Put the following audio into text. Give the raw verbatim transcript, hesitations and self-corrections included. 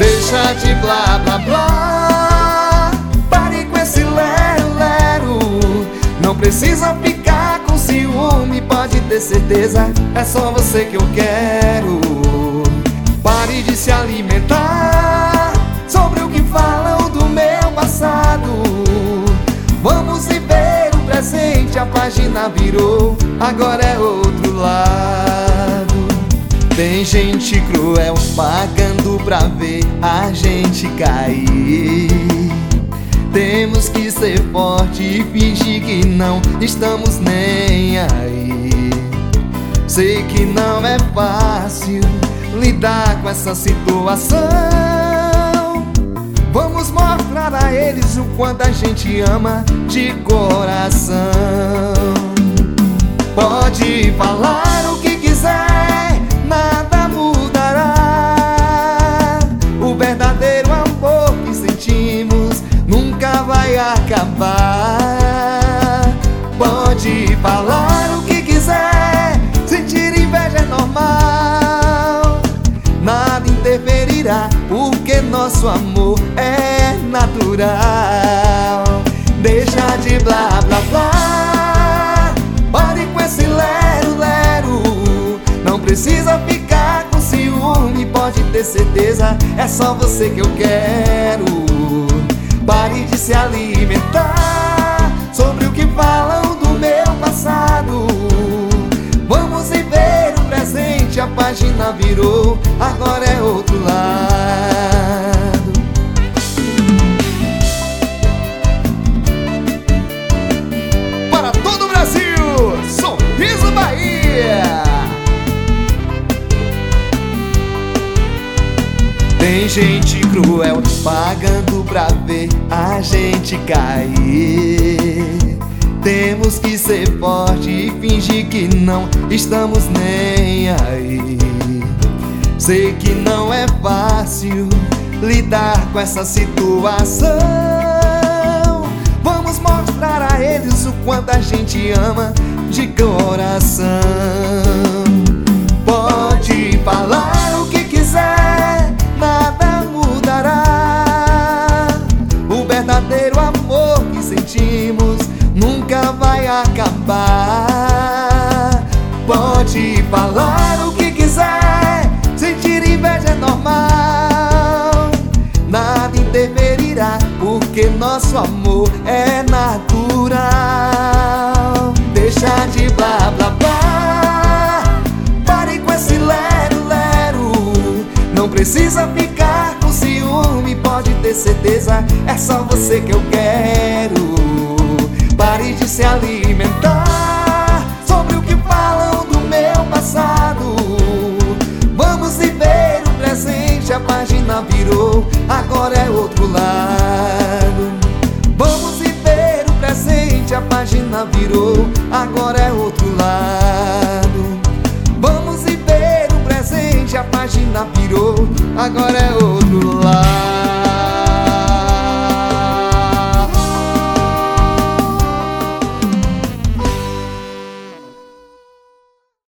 Deixa de blá blá blá, pare com esse lero lero. Não precisa ficar com ciúme, pode ter certeza, é só você que eu quero. Pare de se alimentar sobre o que falam do meu passado. Vamos viver o presente, a página virou, agora é outro lado. Tem gente cruel pagando pra ver a gente cair. Temos que ser forte e fingir que não estamos nem aí. Sei que não é fácil lidar com essa situação. Vamos mostrar a eles o quanto a gente ama de coração. Pode falar o que quiser, nada mudará. O verdadeiro amor que sentimos nunca vai acabar. Pode falar o que quiser, sentir inveja é normal. Nada interferirá, porque nosso amor é natural. Deixa de blá blá blá, pare com esse lero lero. Não precisa ficar com ciúme, pode ter certeza, é só você que eu quero. Pare de se alimentar sobre o que falam do meu passado. Vamos viver o presente, a página virou, agora é outro lado. Para todo o Brasil, Sorriso Bahia. Tem gente cruel pagando pra ver a gente cair. Temos que ser forte e fingir que não estamos nem aí. Sei que não é fácil lidar com essa situação. Vamos mostrar a eles o quanto a gente ama de coração. Pode falar o que quiser, nada mudará. O verdadeiro amor que sentimos nunca vai acabar. Pode falar o que quiser, sentir inveja é normal. Nada interferirá, porque nosso amor é natural. Deixa de blá blá blá, pare com esse lero lero. Não precisa ficar com ciúme, pode ter certeza, é só você que eu quero. Pare de se alimentar sobre o que falam do meu passado. Vamos viver o presente, a página virou, agora é outro lado. Vamos viver o presente, a página virou, agora é outro lado. Vamos viver o presente, a página virou, agora é outro lado.